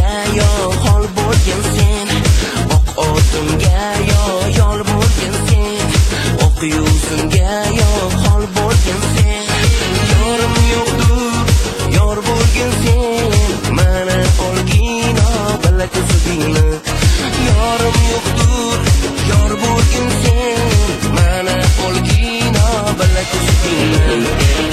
yo hol bo'lgin sen, oq otimga yo yol bo'lgin sen, oq yuzimga yo hol bo'lgin sen. Yorim yo'qdur, yor bo'lgin sen, mana olgin bilak ko'zingni. Yorim yo'qdur, yor bo'lgin sen, mana olgin bilak ko'zingni.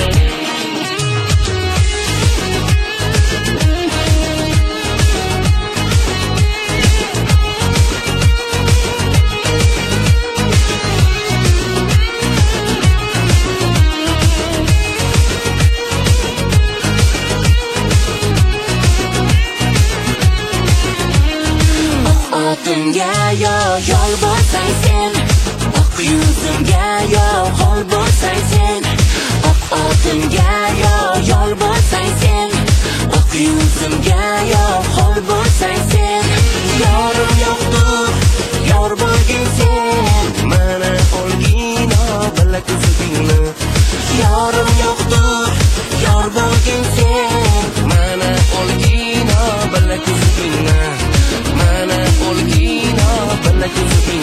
Otimga yo yol bo'lsang sen, oq yuzimga yo hol bo'lsang sen, oq otimga yo yol bo'lsang sen, oq yuzimga yo hol bo'lsang sen. Yorim yo'qdur, yor bo'lgin sen, mana olgin bilak ko'zingni. Yorim yo'qdur, yor bo'lgin sen, mana olgin bilak ko'zingni. Mana olgin bilak ko'zingni.